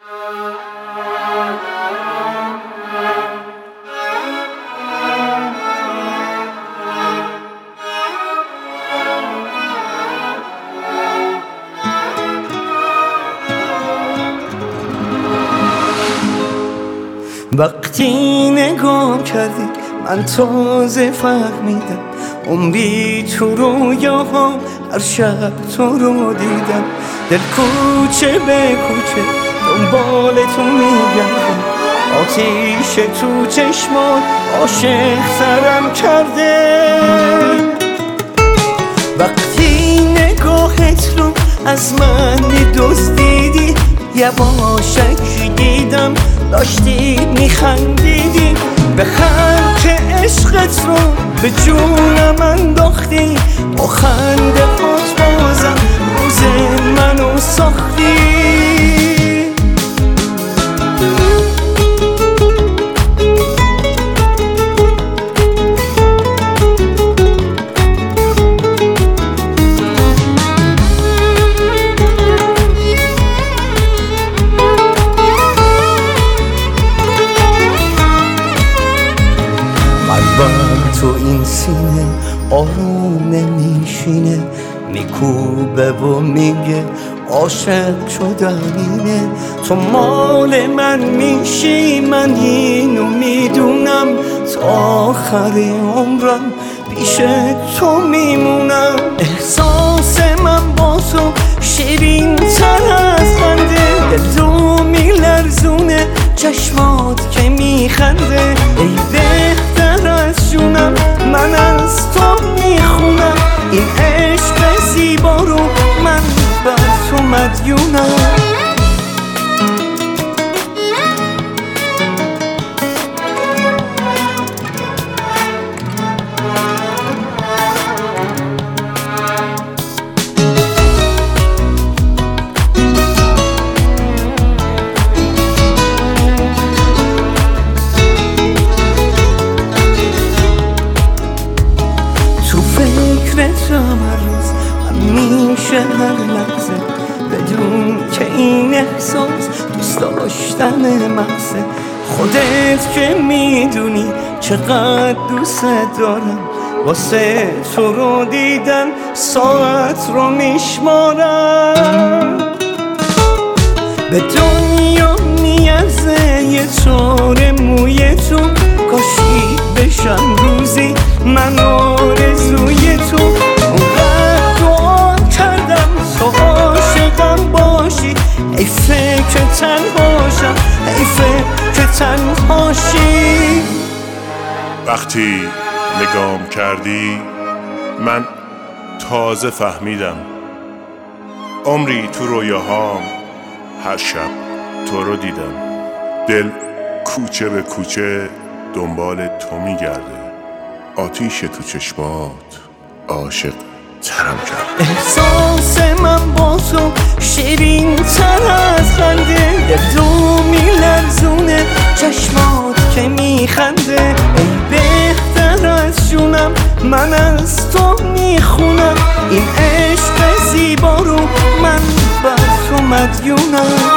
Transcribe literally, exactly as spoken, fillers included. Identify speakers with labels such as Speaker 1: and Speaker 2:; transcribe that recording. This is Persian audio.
Speaker 1: وقتی نگاه کردی من تازه فهمیدم عمری تو رویاها هر شب تو رو دیدم. دل کوچه به کوچه دنبال تو میگردم، آتیش تو چشمات عاشق سرم کرده. وقتی نگاهت رو از من دزدیدی یواشک دیدم داشتی میخندیدی، به خلق عشقت رو به جونم انداختی، با خنده هات بازم روز منو ساختی. تو این سینه آروم نمیشینه، میکوبه و میگه عاشق شدن اینه. تو مال من میشی من اینو میدونم، تا آخر عمرم پیش تو میمونم. احساس من با تو شیرین تر از خنده، دل تو میلرزونه چشمات که میخنده. ای بهتر از جونم من از تو میخونم، این عشق زیبا رو من بر تو مدیونم. فکرتم هر روز همیشه هر لحظه، بدون که این احساس دوست داشتن محضه. خودت که میدونی چقدر دوست دارم، واسه تو رو دیدن ساعت رو میشمارم. به دنیا میارزه یه چاره موی تو، کاشی بشم روزی من آرزوی تو. اونقدر دعا کردم تو عاشقم باشی، ای فکر تنهاشم ای فکر تنهاشی.
Speaker 2: وقتی نگام کردی من تازه فهمیدم عمری تو رویاهام هر شب تو رو دیدم. دل کوچه به کوچه دنبال تو میگرده، آتیش تو چشمات عاشق ترم کرد.
Speaker 1: احساس من با تو شیرین تر از خنده، دل تو میلرزونه چشمات که میخنده. ای بهتر از جونم من از تو میخونم، این عشق زیبا رو من بر تو مدیونم.